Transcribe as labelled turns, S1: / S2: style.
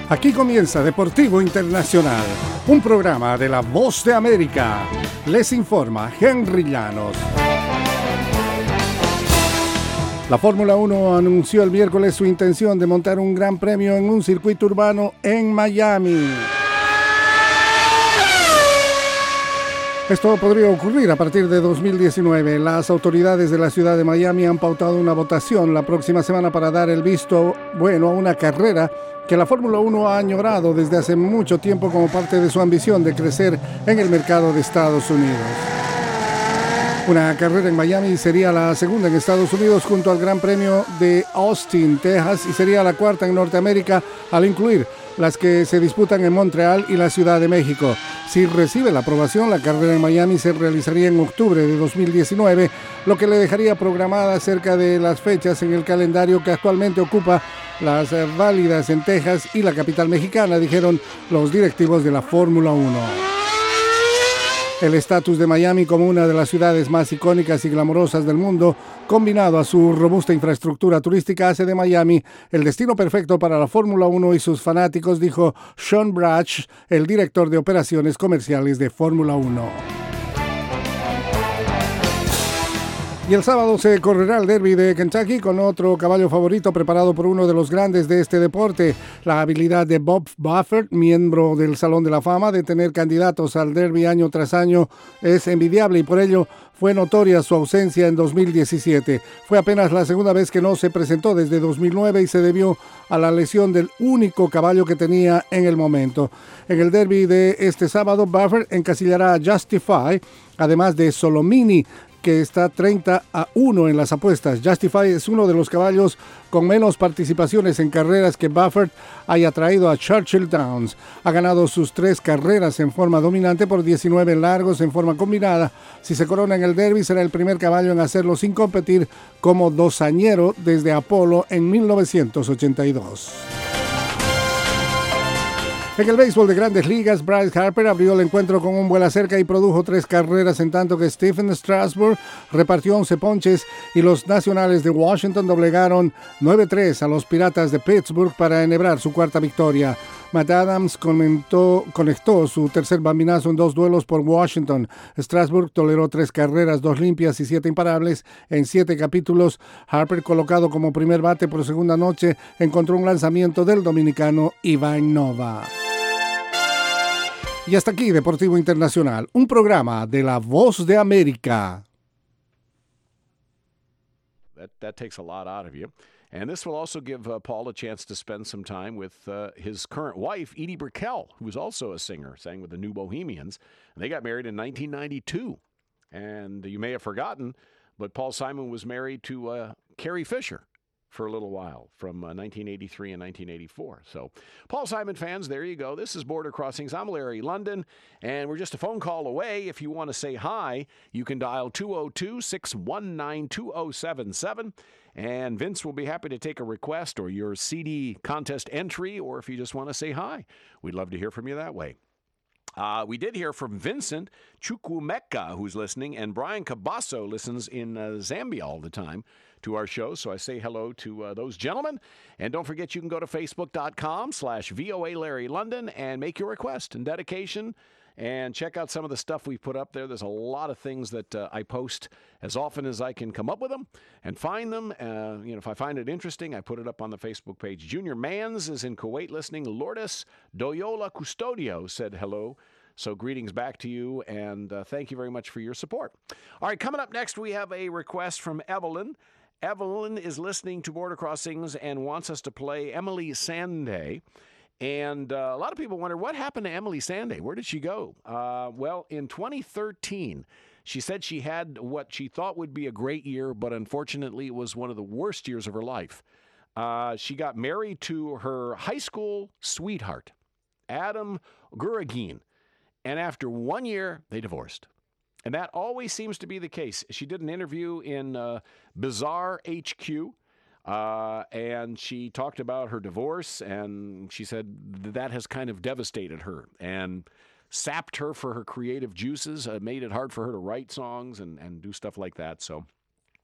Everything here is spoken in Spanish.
S1: Aquí comienza Deportivo Internacional, un programa de La Voz de América. Les informa Henry Llanos. La Fórmula 1 anunció el miércoles su intención de montar un gran premio en un circuito urbano en Miami. Esto podría ocurrir a partir de 2019. Las autoridades de la ciudad de Miami han pautado una votación la próxima semana para dar el visto bueno a una carrera que la Fórmula 1 ha añorado desde hace mucho tiempo como parte de su ambición de crecer en el mercado de Estados Unidos. Una carrera en Miami sería la segunda en Estados Unidos junto al Gran Premio de Austin, Texas, y sería la cuarta en Norteamérica al incluir las que se disputan en Montreal y la Ciudad de México. Si recibe la aprobación, la carrera en Miami se realizaría en octubre de 2019, lo que le dejaría programada cerca de las fechas en el calendario que actualmente ocupa las válidas en Texas y la capital mexicana, dijeron los directivos de la Fórmula 1. El estatus de Miami como una de las ciudades más icónicas y glamorosas del mundo, combinado a su robusta infraestructura turística, hace de Miami el destino perfecto para la Fórmula 1 y sus fanáticos, dijo Sean Brach, el director de operaciones comerciales de Fórmula 1. Y el sábado se correrá el Derby de Kentucky con otro caballo favorito preparado por uno de los grandes de este deporte. La habilidad de Bob Baffert, miembro del Salón de la Fama, de tener candidatos al Derby año tras año es envidiable y por ello fue notoria su ausencia en 2017. Fue apenas la segunda vez que no se presentó desde 2009 y se debió a la lesión del único caballo que tenía en el momento. En el Derby de este sábado, Baffert encasillará a Justify, además de Solomini, que está 30-1 en las apuestas. Justify es uno de los caballos con menos participaciones en carreras que Baffert haya traído a Churchill Downs. Ha ganado sus 3 carreras en forma dominante por 19 largos en forma combinada. Si se corona en el Derby, será el primer caballo en hacerlo sin competir como dosañero desde Apolo en 1982. En el béisbol de Grandes Ligas, Bryce Harper abrió el encuentro con un vuela cerca y produjo 3 carreras, en tanto que Stephen Strasburg repartió 11 ponches y los Nacionales de Washington doblegaron 9-3 a los Piratas de Pittsburgh para enhebrar su cuarta victoria. Matt Adams conectó su tercer bambinazo en 2 duelos por Washington. Strasburg toleró 3 carreras, 2 limpias y 7 imparables en 7 capítulos. Harper, colocado como primer bate por segunda noche, encontró un lanzamiento del dominicano Ivan Nova. Y hasta aquí Deportivo Internacional, un programa de La Voz de América.
S2: That takes a lot out of you. And this will also give Paul a chance to spend some time with his current wife, Edie Brickell, who is also a singer, sang with the New Bohemians. And they got married in 1992. And you may have forgotten, but Paul Simon was married to Carrie Fisher for a little while, from 1983 and 1984. So, Paul Simon fans, there you go. This is Border Crossings. I'm Larry London, and we're just a phone call away. If you want to say hi, you can dial 202-619-2077, and Vince will be happy to take a request or your CD contest entry, or if you just want to say hi. We'd love to hear from you that way. We did hear from Vincent Chukwumeka, who's listening, and Brian Cabasso listens in Zambia all the time to our show. So I say hello to those gentlemen. And don't forget, you can go to facebook.com/VOA Larry London and make your request and dedication and check out some of the stuff we put up there. There's a lot of things that I post as often as I can come up with them and find them. If I find it interesting, I put it up on the Facebook page. Junior Mans is in Kuwait listening. Lourdes Doyola Custodio said hello. So greetings back to you, and thank you very much for your support. All right, coming up next, we have a request from Evelyn. Evelyn is listening to Border Crossings and wants us to play Emily Sandé. And a lot of people wonder, what happened to Emily Sandé? Where did she go? Well, in 2013, she said she had what she thought would be a great year, but unfortunately it was one of the worst years of her life. She got married to her high school sweetheart, Adam Guragin. And after 1 year, they divorced. And that always seems to be the case. She did an interview in Bizarre HQ, and she talked about her divorce, and she said that has kind of devastated her and sapped her for her creative juices, made it hard for her to write songs and do stuff like that. So